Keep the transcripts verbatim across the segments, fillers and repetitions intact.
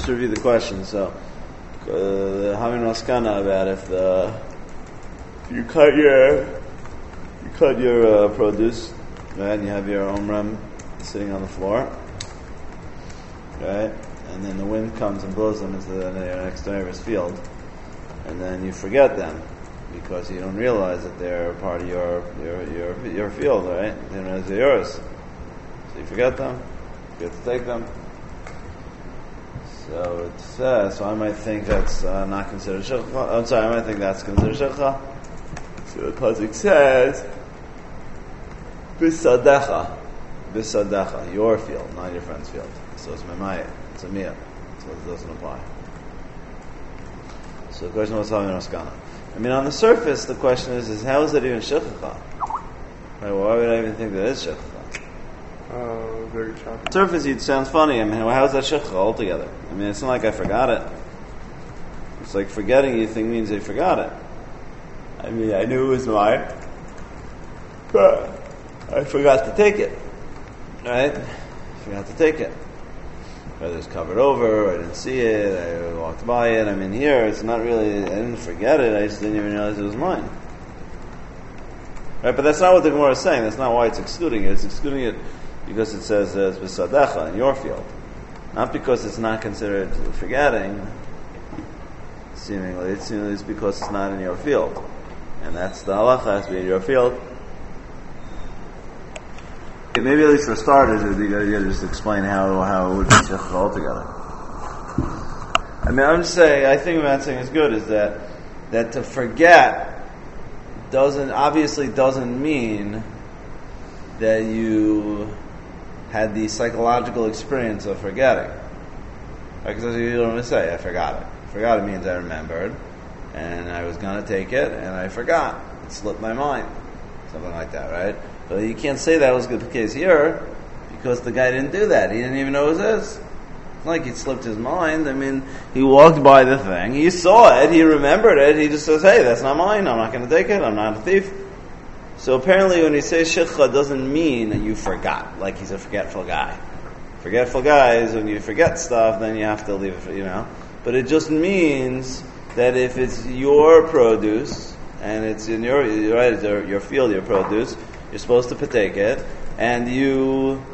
just to review the question. So, uh, having maskana about if the if you cut your you cut your uh, produce, right? And you have your omram sitting on the floor, right? And then the wind comes and blows them into the next neighbor's field, and then you forget them because you don't realize that they're part of your your your, your field, right? You don't realize they're yours, so you forget them. You have to take them. So it says, so I might think that's uh, not considered shechcha. I'm sorry, I might think that's considered shechcha. So the pasuk says, bisadecha, bisadecha, your field, not your friend's field. So it's memaya, it's a miyah, so it doesn't apply. So the question was how in Raskana. I mean, on the surface, the question is, is how is that even shechcha? Right, why would I even think that is shechcha? Uh, very choppy. On the surface, it sounds funny. I mean, how is that shechcha altogether? I mean, it's not like I forgot it. It's like forgetting you think means I forgot it. I mean, I knew it was mine, but I forgot to take it. Right? I forgot to take it. Whether it's covered over, or I didn't see it, I walked by it. I mean, here, it's not really, I didn't forget it, I just didn't even realize it was mine. Right? But that's not what the Gemara is saying. That's not why it's excluding it. It's excluding it because it says uh, it's b'sadecha, in your field. Not because it's not considered forgetting, seemingly. It's, seemingly it's because it's not in your field. And that's the halacha, has to be in your field. Maybe at least for starters, it would be a good idea to just explain how, how it would be shechcha altogether. I mean, I'm just saying, I think what I'm saying is good, is that, that to forget doesn't, obviously doesn't mean that you had the psychological experience of forgetting. Because you don't want to say, I forgot it. Forgot it means I remembered, and I was going to take it, and I forgot. It slipped my mind. Something like that, right? But you can't say that was the case here, because the guy didn't do that. He didn't even know it was his. It's not like he slipped his mind. I mean, he walked by the thing, he saw it, he remembered it, he just says, hey, that's not mine, I'm not going to take it, I'm not a thief. So apparently when he says shechcha, doesn't mean that you forgot, like he's a forgetful guy. Forgetful guys, when you forget stuff, then you have to leave it, you know. But it just means that if it's your produce, and it's in your, right, it's your field, your produce, you're supposed to partake it, and you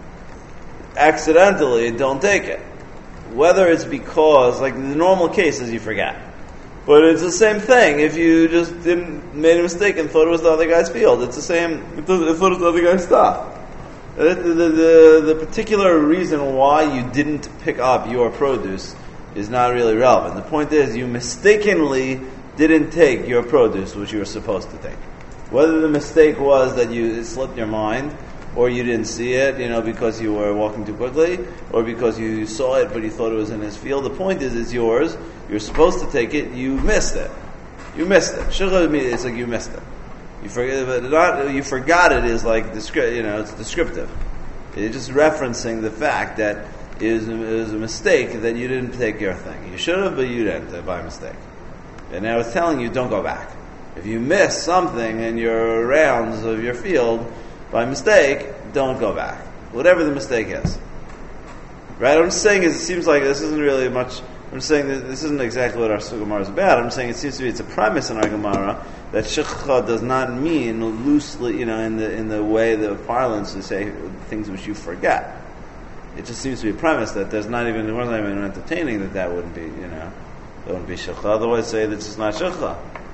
accidentally don't take it. Whether it's because, like the normal case is you forget. But it's the same thing if you just didn't made a mistake and thought it was the other guy's field. It's the same, it thought it was the other guy's stuff. The, the, the, the particular reason why you didn't pick up your produce is not really relevant. The point is you mistakenly didn't take your produce, which you were supposed to take. Whether the mistake was that you it slipped your mind, or you didn't see it, you know, because you were walking too quickly, or because you saw it but you thought it was in his field. The point is, it's yours. You're supposed to take it. You missed it. You missed it. Shechcha, it's like you missed it. You forget, but not you forgot it is like descri- you know, it's descriptive. It's just referencing the fact that it was, it was a mistake that you didn't take your thing. You should have, but you didn't by mistake. And I was telling you, don't go back. If you miss something in your rounds of your field by mistake, don't go back. Whatever the mistake is. Right? What I'm saying is, it seems like this isn't really much. I'm saying that this isn't exactly what our Gemara is about. I'm saying it seems to be it's a premise in our Gemara that shechcha does not mean loosely, you know, in the in the way the parlance to say things which you forget. It just seems to be a premise that there's not even, we're not even entertaining that that wouldn't be, you know, that wouldn't be shechcha. Otherwise, say that it's not shechcha.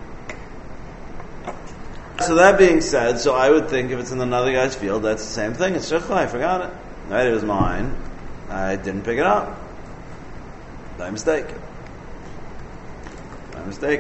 So that being said, so I would think if it's in another guy's field, that's the same thing. It's shechcha. I forgot it. Right? It was mine. I didn't pick it up. By mistake. By mistake.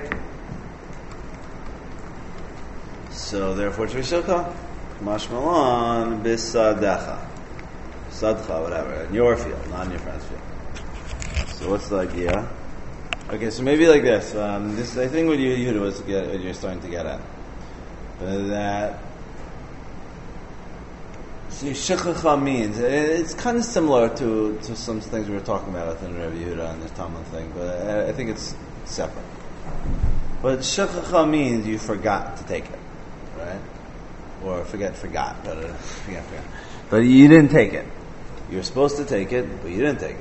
So therefore, it's shechcha. Mashmalan bisadecha. Sadcha, whatever. In your field, not in your friend's field. So what's the idea? Okay, so maybe like this. Um, this I think what you, you was get, what you're starting to get at. That see shechcha means it's kind of similar to, to some things we were talking about within Rabbi Yehuda and the Talmud thing, but I, I think it's separate. But shechcha means you forgot to take it, right? Or forget, forgot, but uh, forget, forgot. But you didn't take it. You were supposed to take it, but you didn't take it.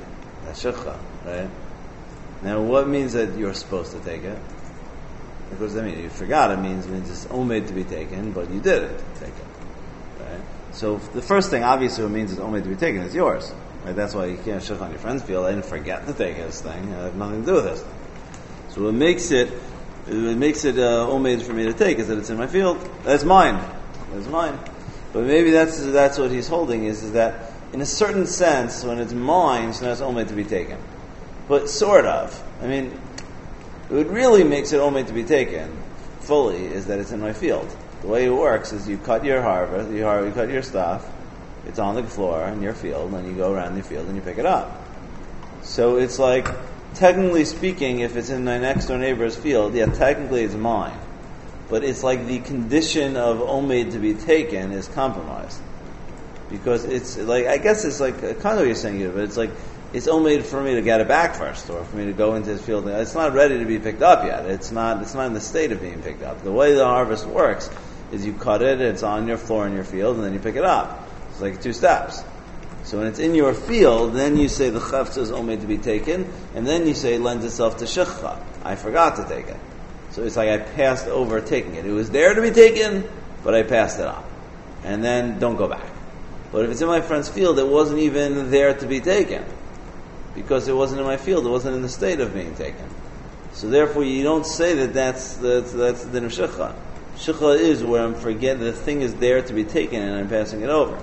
That's shikha, right? Now, what means that you're supposed to take it? Because I mean, you forgot. It means it means it's omed to be taken, but you didn't take it, right? So the first thing, obviously, what means it's omed to be taken is yours, right? That's why you can't shikha on your friend's field. I didn't forget to take this thing. I have nothing to do with this thing. So what makes it, what makes it uh, omed for me to take is that it's in my field. That's mine. That's mine. But maybe that's that's what he's holding is, is that in a certain sense, when it's mine, so now it's omed to be taken. But sort of. I mean, what really makes it omed to be taken fully is that it's in my field. The way it works is you cut your harvest, you, har- you cut your stuff, it's on the floor in your field, and you go around your field and you pick it up. So it's like, technically speaking, if it's in my next door neighbor's field, yeah, technically it's mine. But it's like the condition of omed to be taken is compromised. Because it's like, I guess it's like, kind of what you're saying here, but it's like, it's omed for me to get it back first, or for me to go into his field. It's not ready to be picked up yet. It's not, it's not in the state of being picked up. The way the harvest works is you cut it, it's on your floor in your field, and then you pick it up. It's like two steps. So when it's in your field, then you say the chafza is omed to be taken, and then you say it lends itself to shikha. I forgot to take it. So it's like I passed over taking it. It was there to be taken, but I passed it up. And then don't go back. But if it's in my friend's field, it wasn't even there to be taken. Because it wasn't in my field, it wasn't in the state of being taken. So therefore, you don't say that that's that's, that's the din of shikha. Shikha is where I'm forgetting the thing is there to be taken and I'm passing it over.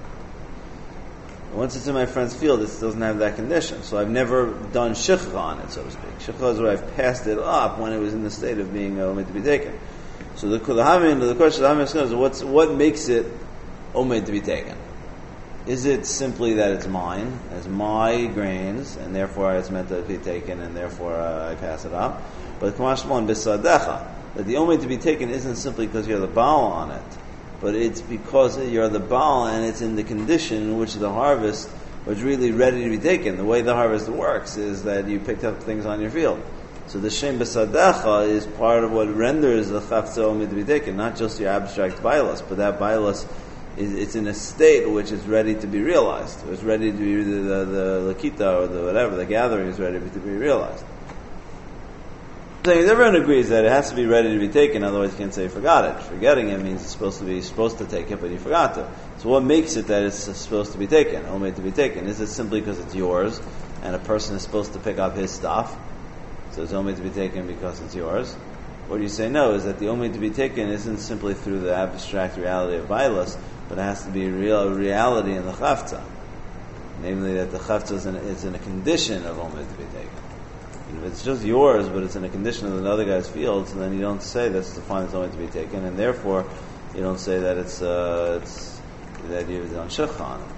Once it's in my friend's field, it doesn't have that condition. So I've never done shikha on it, so to speak. Shikha is where I've passed it up when it was in the state of being uh, omed to be taken. So the, the, the question of the Hamin is, what's, what makes it omed to be taken? Is it simply that it's mine, it's my grains, and therefore it's meant to be taken, and therefore uh, I pass it up? But Kamashmalon bisadecha, that the omed to be taken isn't simply because you're the baal on it, but it's because you're the baal and it's in the condition in which the harvest was really ready to be taken. The way the harvest works is that you picked up things on your field. So the shem bisadecha is part of what renders the chafza omed to be taken, not just your abstract bailas, but that bailas it's in a state which is ready to be realized. It's ready to be the, the, the lakita or the whatever, the gathering is ready to be realized. So everyone agrees that it has to be ready to be taken, otherwise you can't say you forgot it. Forgetting it means it's supposed to be supposed to take it, but you forgot to. So what makes it that it's supposed to be taken, omed to be taken? Is it simply because it's yours, and a person is supposed to pick up his stuff, so it's omed to be taken because it's yours? What do you say no, is that the omed to be taken isn't simply through the abstract reality of bailas, but it has to be real reality in the chafza. Namely, that the chafza is in, is in a condition of omed to be taken. And if it's just yours, but it's in a condition of another guy's field, so then you don't say that's the fine it's omed to be taken, and therefore you don't say that it's uh, it's that you've done shikha on it.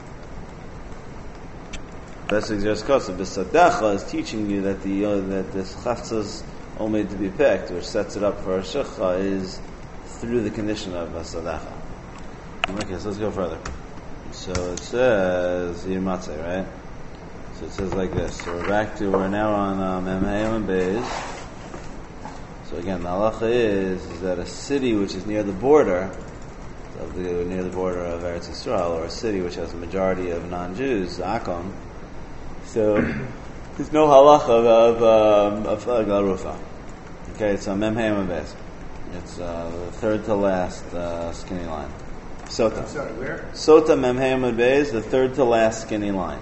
That's exactly the Bisadecha is teaching you that the uh, that this chafza's omed to be picked, which sets it up for a shikha, is through the condition of Bisadecha. Okay, so let's go further. So it says Yimatzeh, right? So it says like this. So we're back to, we're now on Mem Hayim and Beis. So again, the halacha is, is that a city which is near the border, of the, near the border of Eretz Yisrael, or a city which has a majority of non-Jews, Akom, so there's no halacha of of, um, of uh, Garufa. Okay, it's on Mem Hayim and Beis. It's uh, the third to last uh, skinny line. Sota. I'm sorry, where? Sota Mem Hayim and Beis, the third to last skinny line.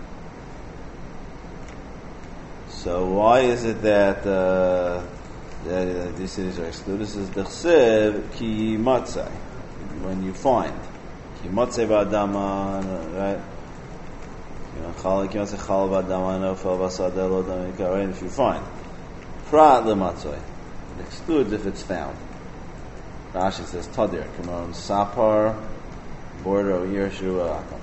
So why is it that uh, that these cities are excluded? This is Dechsev Ki Matzai, when you find Ki Matzai Ba'adama, right? You know, Chal Ki Matzai Chal Ba'adama Nofel Ba'sadeh Lo Dam Yikar, right? If you find Prat LeMatzai, it excludes if it's found. Rashi says Tadir, Kamon Sapar, border of Yershu Akom.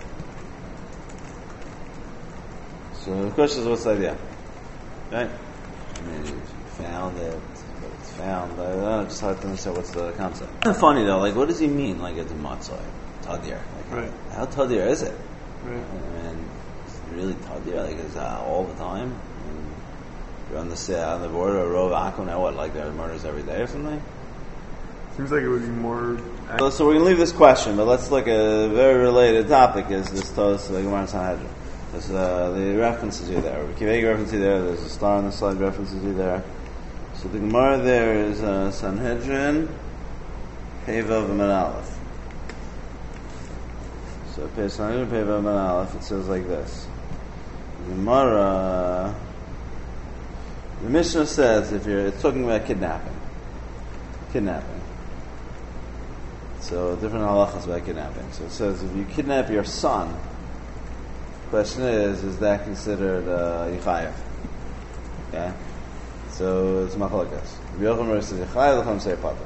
So the question is, what's the idea? Right? I mean, you found it, but it's found. I don't know, just hard to understand what's the concept. It's funny though, like, what does he mean, like, it's a matzoi? Tadir. Like, right. How tadir is it? Right. I mean, it's really tadir, like, is that all the time? I mean, you're on the, on the border of Rov Akum, now what, like, there are murders every day or something? Seems like it would be more. So, so we're going to leave this question, but let's look at a very related topic, is this Tos, the Gemara in Sanhedrin. Because uh, the references you there. Rabbi Akiva references you there. There's a star on the slide references you there. So the Gemara there is uh, Sanhedrin, Pevav and Aleph. So Sanhedrin, Pevav and Aleph, it says like this. The Gemara, the Mishnah says, if you're, it's talking about kidnapping. Kidnapping. So different halachas about kidnapping. So it says, if you kidnap your son, question is, is that considered uh, yichayev? Okay? So it's machlokas. Rabbi Yochanan says yichayev, L'cham say pater.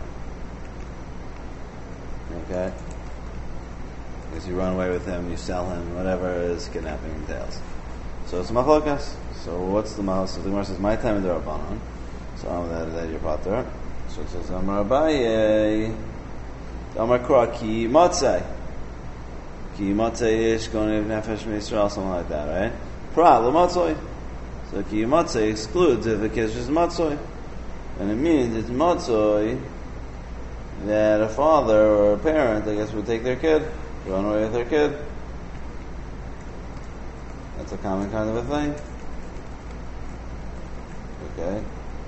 Okay? Because you run away with him, you sell him, whatever is kidnapping entails. So it's machlokas. So what's the mahal? So the Gemara says, my time in the Rabbanon. So I'm that, that your pater. So it says, Amar Abaye, Amar Kra ki matzai. Ki matzai ish going to nefesh me'Yisrael, something like that, right? Pra lo matzoi. So ki matzai excludes if the kid is just matzoi, and it means it's matzoi that a father or a parent, I guess, would take their kid, run away with their kid. That's a common kind of a thing. Okay.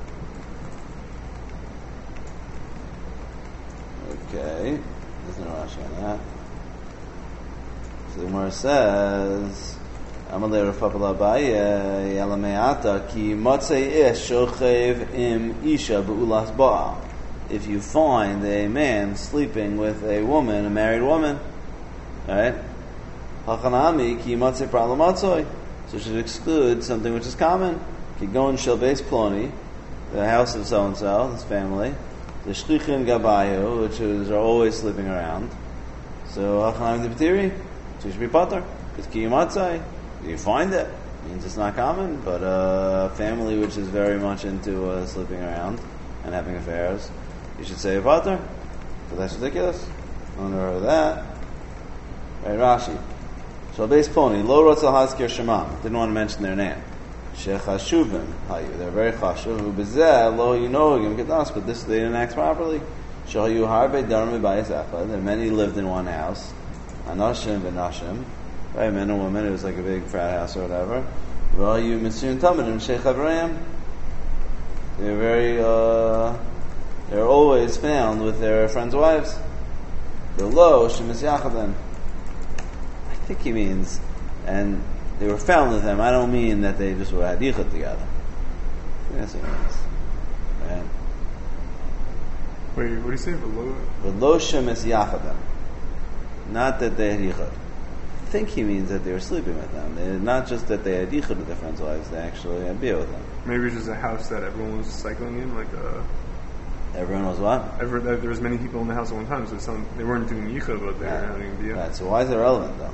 Okay. There's no Rashi on that. So the Gemara says, Amalei Rav Papa Abaye Yalameata ki matzei ish shochev im isha be'ulas baal. If you find a man sleeping with a woman, a married woman, right? Hachanami ki matzei pra lamatzoi. So it should exclude something which is common. Ki gon shel beis ploni, the house of so and so, this family. The shlichin gabayu, which is are always sleeping around. So hachanami debtiri. So you should be pater. Because ki matzei. You find it. It means it's not common, but a family which is very much into uh, sleeping around and having affairs, you should say pater. But that's ridiculous. I don't know that. Right, Rashi. So base pony, lo rotzal hazkir shemam. Didn't want to mention their name. Shechashuvim hayu. They're very chashuv. Bezeh lo yinogim kedas. But this they didn't act properly. Shahayu harbe darmi bayis echad. And many lived in one house. Anashim v'nashim. Right, men and women, it was like a big frat house or whatever. Well, you mitzvim tamadim sheikh Abraham. They're very, uh, they're always found with their friends' wives. The low shemis yachadan. I think he means, and they were found with them. I don't mean that they just were had yichud together. I think that's what it means. Right? Wait, what do you say? The low? The low shemis yachadan. Not that they had yichud. I think he means that they were sleeping with them. They, not just that they had yichud with their friends' wives, they actually had beer with them. Maybe it's just a house that everyone was cycling in, like a... Everyone was what? Ever, there was many people in the house at one time, so some, they weren't doing yichud, but they were Right. having beer. Right, so why is it relevant, though?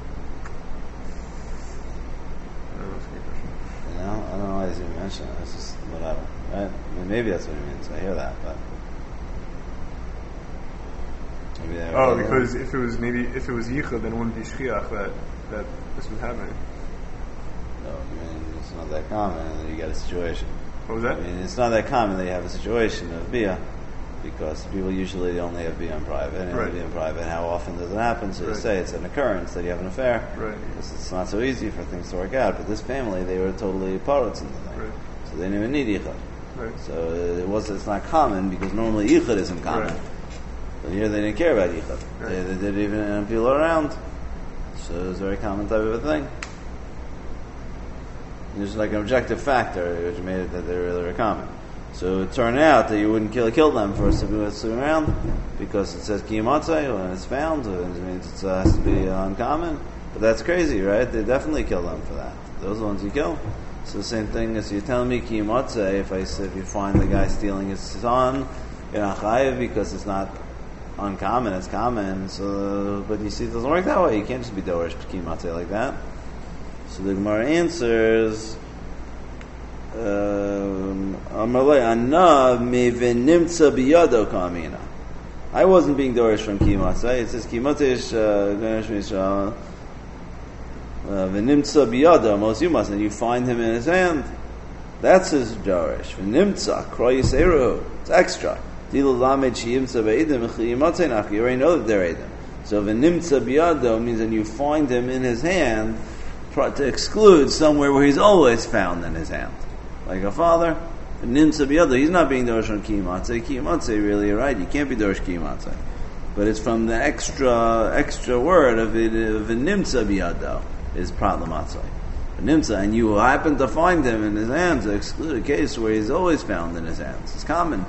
I don't know, that's a good question. You know, I don't know why he's even mentioning it. It's just whatever, right? I mean, maybe that's what he means. I hear that, but... Maybe they were Oh, relevant. because if it was maybe if it was yichud, then it wouldn't be shchiach that that this was happening. No, I mean, it's not that common, and then you get a situation. What was that? I mean, it's not that common that you have a situation of bia, because people usually only have bia in private, and Right. bia in private. How often does it happen? So you Right. say it's an occurrence that you have an affair. Right. Because it's not so easy for things to work out. But this family, they were totally parrots in the thing, Right. so they didn't even need yichud. Right. So it was it's not common because normally yichud isn't common. Right. But here they didn't care about yichud. Right. They, they didn't even have people around. So it was a very common type of a thing. There's like an objective factor which made it that they were really common. So it turned out that you wouldn't kill kill them for sleeping swimming around because it says kiyamotzei when it's found, it means it has to be uncommon. But that's crazy, right? They definitely kill them for that. Those are the ones you kill. So the same thing as you're telling me kiyamotzei, if I said if you find the guy stealing his son, you're not chayiv because it's not uncommon, it's common. So, but you see, it doesn't work that way. You can't just be dorish kiyamotzei like that. So the Gemara answers, um, I wasn't being dorish from kiyamotzei. It says kiyamotzei v'nimtza biyado, most you must, and you find him in his hand. That's his dorish. V'nimtza kroy yiseru. It's extra. You already know that they're edim. So v'nimtza biyado means when you find him in his hand, to exclude somewhere where he's always found in his hand. Like a father, nimtza biyado, he's not being dorish on kiyimatzeh. Kiyimatzeh, really, you're right, you can't be dorish kiyimatzeh. But it's from the extra extra word of it, of nimtza biyado, is prat lamatzeh. Nimtza, and you happen to find him in his hands, exclude a case where he's always found in his hands. It's common.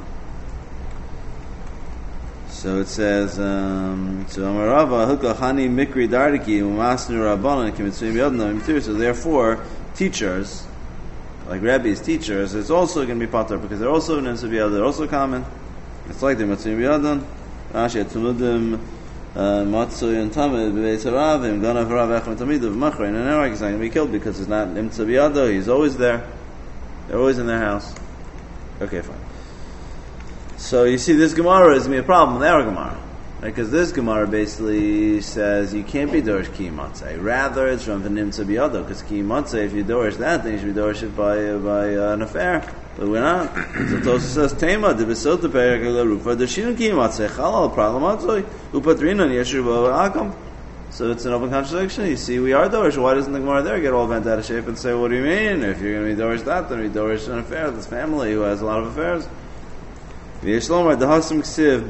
So it says, um, so Amarava Hukachani Mikri Dardiki Umasnu Rabbanan Kimitzuyim Yadna. So therefore, teachers, like rabbis, teachers, it's also going to be pater because they're also in Nimtza, they're also common. It's like the Mitzuyim Yadan, Rashi Tumudim Matzuy and Tamid Beis Haravim Ganav Rav Echem Tamid of Machra, and an Erak is not going to be killed because it's not Nimtza Biyado. He's always there. They're always in their house. Okay, fine. So you see, this Gemara is going to be a problem with our Gemara, because right? This Gemara basically says you can't be dorish kiyimatzeh. Rather, it's from the nimtza biyado, because kiyimatzeh, if you dorish that, then you should be dorish it by uh, by uh, an affair. But we're not. So Tosfos says tema de besota perek rufa de shinu kiyimatzeh chalal pralamatzoi upatrinan yeshur akam. So it's an open contradiction. You see, we are dorish. Why doesn't the Gemara there get all bent out of shape and say, "What do you mean? If you're going to be dorish that, then be dorish an affair." This family who has a lot of affairs. Here it said,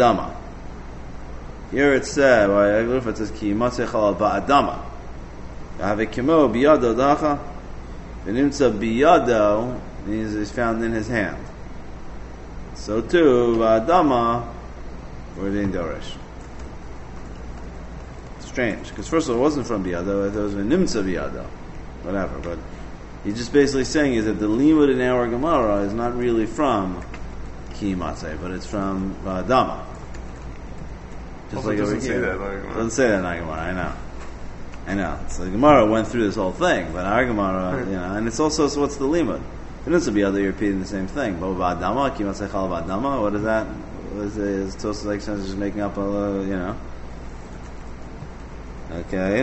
by it says, Ki yimatzeh chalal ba'adama. Have a kimo biyado dacha. V'nimtza biyado means it's found in his hand. So too, ba'adama, we're doing dorish. Strange, because first of all, it wasn't from biyado, it was v'nimtza biyado. Whatever, but he's just basically saying is that the limud in our Gemara is not really from kiyimatzeh, but it's from uh, Dama. Just well, like doesn't over say here. that, like, doesn't say that in our Gemara. I know, I know. So the Gemara went through this whole thing, but our Gemara, you know, and it's also so what's the limud? It doesn't be other you're repeating the same thing. But Dama, kiyimatzeh chal Dama. What is that? What is it? Is Tosfos like just making up a, you know? Okay.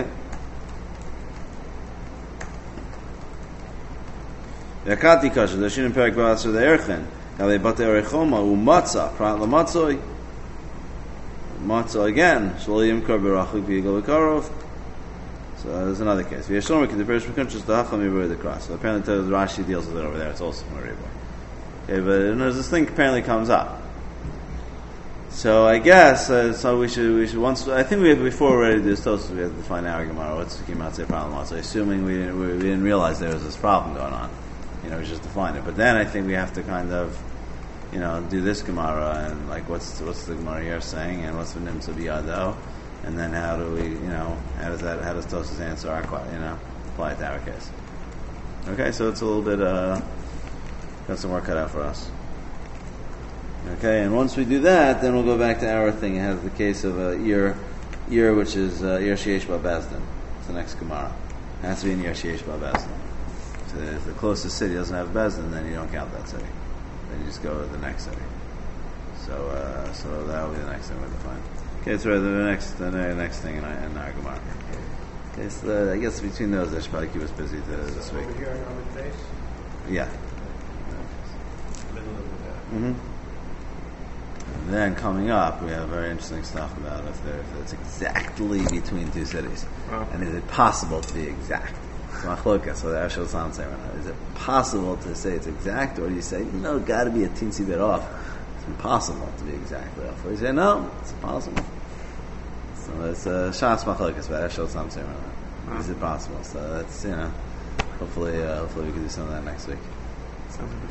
Yakati kasha. The Shin Perak Ba'asur the Erchen. Kale bate orechoma umatza prat lamatzoi. Matzah again. Shloim kar berachuk v'yigol v'karov. So there's another case. V'yashlomer k'dei perish v'kunchus da'acham yibur the cross. So apparently the Rashi deals with it over there. It's also from a Rebbe. Okay, but you know, this thing apparently comes up. So I guess uh, so. We should we should once. I think we have, before we're ready to do this Tosfos, we have to find our Gemara. What's the kiyimatzeh prat lamatzoi? Assuming we didn't, we, we didn't realize there was this problem going on. You know, just define it. But then I think we have to kind of, you know, do this Gemara and like what's what's the Gemara here saying and what's the nimtza biyado, and then how do we, you know, how does that how does Tosfos answer our, you know, apply it to our case? Okay, so it's a little bit uh, got some work cut out for us. Okay, and once we do that, then we'll go back to our thing. It has the case of a ear, ear which is uh, ear sheyesh ba'bezdin. It's the next Gemara. It has to be an ear sheyesh ba'bezdin. So if the closest city doesn't have bezdin, then you don't count that city. Then you just go to the next city. So, uh, so that will be the next thing we'll define. Okay, so the next, the next thing in our, in our Gemara. Okay, so the, I guess between those, they should probably keep us busy to, so this week. Over here on the face? Yeah. Middle of the Mm-hmm. And then coming up, we have very interesting stuff about if, there, if it's exactly between two cities, Wow. and is it possible to be exact? It's machlokas. So the Ashel Sam say right now, is it possible to say it's exact, or do you say no, got to be a teensy bit off? It's impossible to be exactly off. Or you say no, it's possible. So it's a shas machlokas. But Ashel Sam say right now, wow. Is it possible? So that's, you know, hopefully, uh, hopefully we can do some of that next week. Sounds